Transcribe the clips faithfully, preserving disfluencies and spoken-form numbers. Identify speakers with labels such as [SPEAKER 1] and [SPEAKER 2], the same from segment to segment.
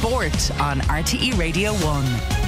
[SPEAKER 1] Sport on R T E Radio one.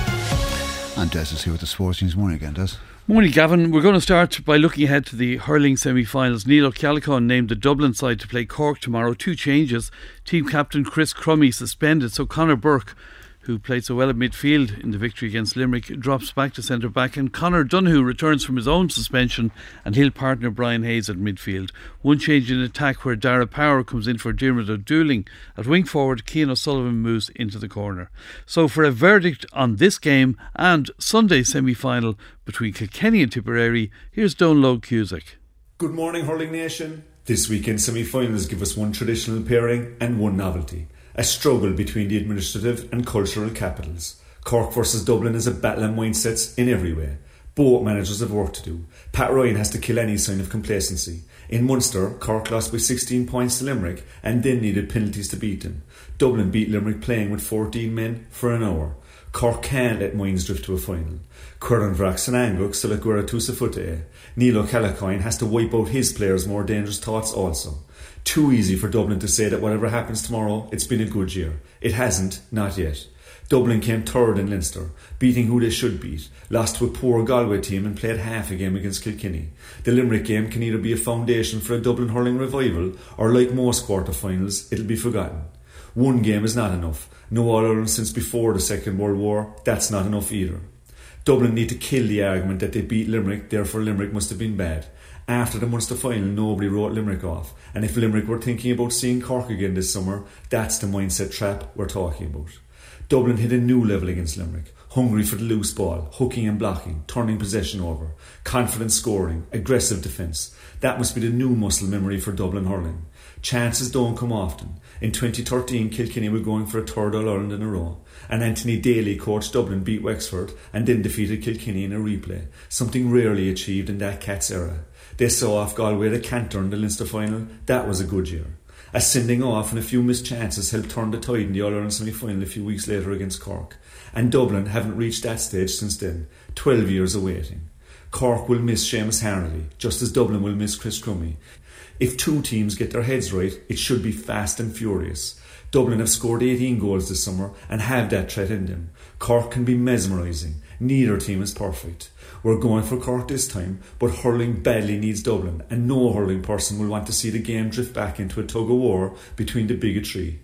[SPEAKER 2] And Des is here with the sports news. Morning again, Des.
[SPEAKER 3] Morning, Gavin. We're going to start by looking ahead to the hurling semi-finals. Neil O'Callaghan named the Dublin side to play Cork tomorrow. Two changes. Team captain Chris Crummy suspended, so Conor Burke, who played so well at midfield in the victory against Limerick, drops back to centre-back, and Conor Donoghue returns from his own suspension, and he'll partner Brian Hayes at midfield. One change in attack where Dara Power comes in for Diarmuid O'Dooling. At wing forward, Cian O'Sullivan moves into the corner. So for a verdict on this game and Sunday's semi-final between Kilkenny and Tipperary, here's Donald Cusack.
[SPEAKER 4] Good morning, Hurling Nation. This weekend's semi-finals give us one traditional pairing and one novelty. A struggle between the administrative and cultural capitals. Cork versus Dublin is a battle of mindsets in every way. Both managers have work to do. Pat Ryan has to kill any sign of complacency. In Munster, Cork lost by sixteen points to Limerick and then needed penalties to beat them. Dublin beat Limerick playing with fourteen men for an hour. Cork can't let minds drift to a final. Cuireann Vrax and Anguk still at Guerra Tusafute. Neil O'Callaghan has to wipe out his players' more dangerous thoughts also. Too easy for Dublin to say that whatever happens tomorrow, it's been a good year. It hasn't, not yet. Dublin came third in Leinster, beating who they should beat, lost to a poor Galway team and played half a game against Kilkenny. The Limerick game can either be a foundation for a Dublin hurling revival, or like most quarter-finals, it'll be forgotten. One game is not enough. No All-Ireland since before the Second World War, that's not enough either. Dublin need to kill the argument that they beat Limerick, therefore Limerick must have been bad. After the Munster final, nobody wrote Limerick off. And if Limerick were thinking about seeing Cork again this summer, that's the mindset trap we're talking about. Dublin hit a new level against Limerick. Hungry for the loose ball, hooking and blocking, turning possession over, confident scoring, aggressive defence. That must be the new muscle memory for Dublin hurling. Chances don't come often. In twenty thirteen, Kilkenny were going for a third All-Ireland in a row. And Anthony Daly coached Dublin, beat Wexford and then defeated Kilkenny in a replay. Something rarely achieved in that Cats era. They saw off Galway the canter in the Leinster final. That was a good year. A sending off and a few missed chances helped turn the tide in the All-Ireland semi-final a few weeks later against Cork. And Dublin haven't reached that stage since then. Twelve years awaiting. Cork will miss Seamus Harnedy, just as Dublin will miss Chris Crummy. If two teams get their heads right, it should be fast and furious. Dublin have scored eighteen goals this summer and have that threat in them. Cork can be mesmerising. Neither team is perfect. We're going for Cork this time, but hurling badly needs Dublin, and no hurling person will want to see the game drift back into a tug-of-war between the big three.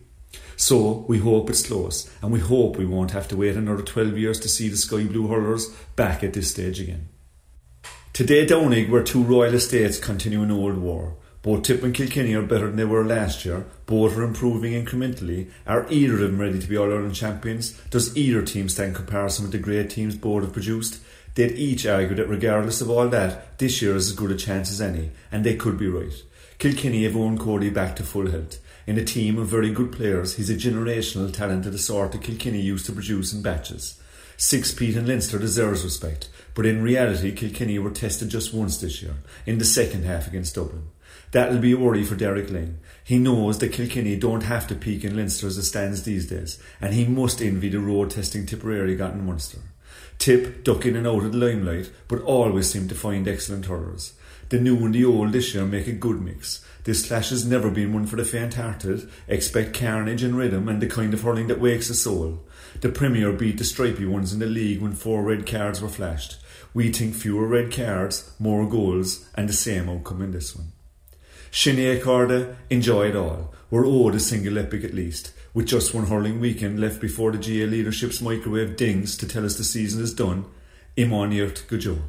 [SPEAKER 4] So we hope it's close, and we hope we won't have to wait another twelve years to see the Sky Blue hurlers back at this stage again. Today Downing, where two royal estates continue an old war. Both Tip and Kilkenny are better than they were last year. Both are improving incrementally. Are either of them ready to be All-Ireland champions? Does either team stand in comparison with the great teams both have produced? They'd each argue that regardless of all that, this year is as good a chance as any, and they could be right. Kilkenny have Owen Cody back to full health. In a team of very good players, he's a generational talent of the sort that Kilkenny used to produce in batches. Six Pete and Leinster deserves respect, but in reality Kilkenny were tested just once this year, in the second half against Dublin. That'll be a worry for Derek Lane. He knows that Kilkenny don't have to peak in Leinster as it stands these days, and he must envy the road testing Tipperary got in Munster. Tip duck in and out of the limelight, but always seem to find excellent hurlers. The new and the old this year make a good mix. This clash has never been one for the faint-hearted. Expect carnage and rhythm and the kind of hurling that wakes the soul. The Premier beat the stripy ones in the league when four red cards were flashed. We think fewer red cards, more goals, and the same outcome in this one. Sinead Corda, enjoy it all. We're owed a single epic at least, with just one hurling weekend left before the G A leadership's microwave dings to tell us the season is done. Imán Iart go Joe.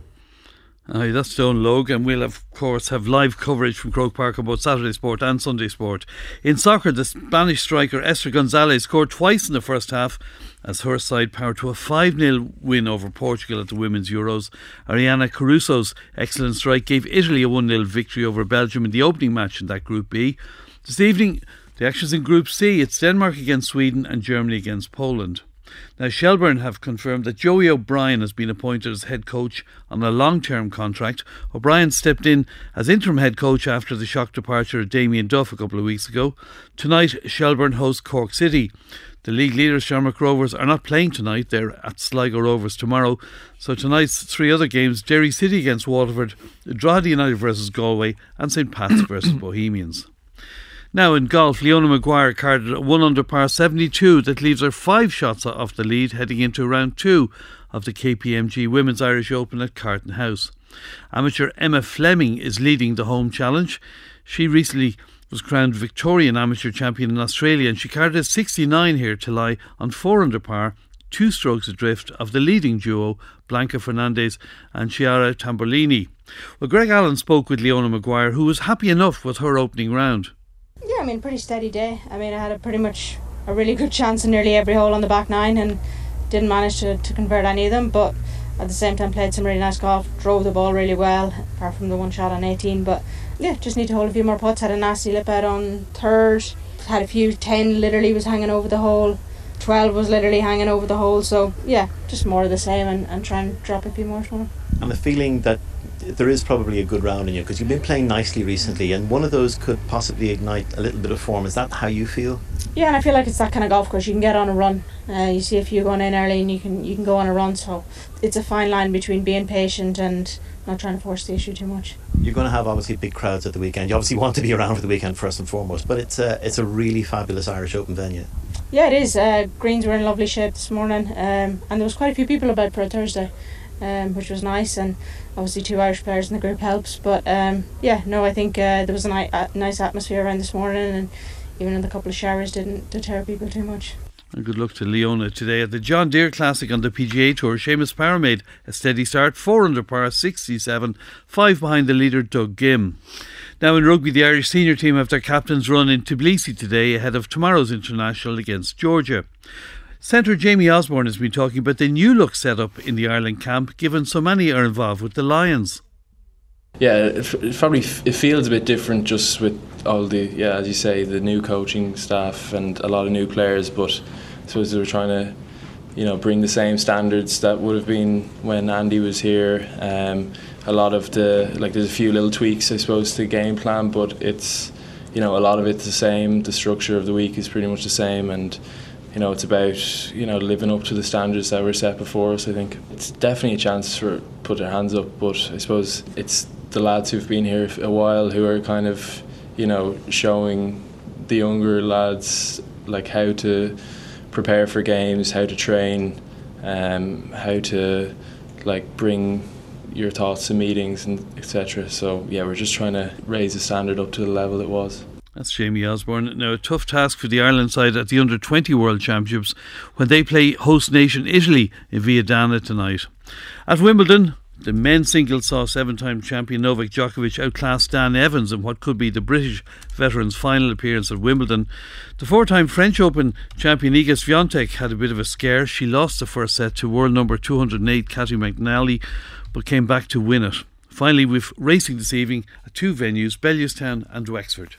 [SPEAKER 3] Aye, that's Stone Logue, and we'll of course have live coverage from Croke Park on both Saturday Sport and Sunday Sport. In soccer, the Spanish striker Esther Gonzalez scored twice in the first half as her side powered to a five nil win over Portugal at the Women's Euros. Ariana Caruso's excellent strike gave Italy a one nil victory over Belgium in the opening match in that Group B. This evening, the action's in Group C. It's Denmark against Sweden and Germany against Poland. Now, Shelbourne have confirmed that Joey O'Brien has been appointed as head coach on a long-term contract. O'Brien stepped in as interim head coach after the shock departure of Damien Duff a couple of weeks ago. Tonight, Shelbourne hosts Cork City. The league leaders, Shamrock Rovers, are not playing tonight. They're at Sligo Rovers tomorrow. So tonight's three other games: Derry City against Waterford, Drogheda United versus Galway, and St Pat's versus Bohemians. Now in golf, Leona Maguire carded a one under par seventy-two that leaves her five shots off the lead heading into round two of the K P M G Women's Irish Open at Carton House. Amateur Emma Fleming is leading the home challenge. She recently was crowned Victorian Amateur Champion in Australia, and she carded a sixty-nine here to lie on four under par, two strokes adrift of the leading duo Blanca Fernandez and Chiara Tamborlini. Well, Greg Allen spoke with Leona Maguire, who was happy enough with her opening round.
[SPEAKER 5] Yeah, I mean, pretty steady day. I mean, I had a pretty much a really good chance in nearly every hole on the back nine and didn't manage to, to convert any of them, but at the same time played some really nice golf, drove the ball really well, apart from the one shot on eighteen. But yeah, just need to hold a few more putts. Had a nasty lip out on third, had a few, ten literally was hanging over the hole, twelve was literally hanging over the hole. So yeah, just more of the same, and, and try and drop a few more tomorrow.
[SPEAKER 6] And the feeling that there is probably a good round in you, because you've been playing nicely recently, and one of those could possibly ignite a little bit of form. Is that how you feel?
[SPEAKER 5] Yeah, and I feel like it's that kind of golf course. You can get on a run. Uh, you see a few going in early, and you can you can go on a run. So it's a fine line between being patient and not trying to force the issue too much.
[SPEAKER 6] You're going to have obviously big crowds at the weekend. You obviously want to be around for the weekend first and foremost, but it's a it's a really fabulous Irish Open venue.
[SPEAKER 5] Yeah, it is. Uh, greens were in lovely shape this morning, um, and there was quite a few people about for a Thursday, um, which was nice. And obviously two Irish players in the group helps. But um, yeah, no, I think uh, there was a ni- uh, nice atmosphere around this morning, and even in the couple of showers didn't deter people too much.
[SPEAKER 3] And good luck to Leona today. At the John Deere Classic on the P G A Tour, Seamus Power made a steady start, four under par, sixty-seven, five behind the leader Doug Gim. Now in rugby, the Irish senior team have their captain's run in Tbilisi today ahead of tomorrow's international against Georgia. Centre Jamie Osborne has been talking about the new look set up in the Ireland camp, given so many are involved with the Lions.
[SPEAKER 7] Yeah, it, it probably f- it feels a bit different just with all the, yeah, as you say, the new coaching staff and a lot of new players, but I suppose they were trying to, you know, bring the same standards that would have been when Andy was here. Um, a lot of the, like there's a few little tweaks I suppose to the game plan, but it's, you know, a lot of it's the same. The structure of the week is pretty much the same, and you know, it's about, you know, living up to the standards that were set before us. I think it's definitely a chance for put their hands up, but I suppose it's the lads who've been here a while who are kind of, you know, showing the younger lads like how to prepare for games, how to train, um, how to like bring your thoughts to meetings and et cetera. So yeah, we're just trying to raise the standard up to the level it was.
[SPEAKER 3] That's Jamie Osborne. Now, a tough task for the Ireland side at the under twenty World Championships when they play host nation Italy in Viadana tonight. At Wimbledon, the men's singles saw seven-time champion Novak Djokovic outclass Dan Evans in what could be the British veteran's final appearance at Wimbledon. The four-time French Open champion Iga Swiatek had a bit of a scare. She lost the first set to world number two hundred eight Cathy McNally, but came back to win it. Finally, we've racing this evening at two venues, Bellewstown and Wexford.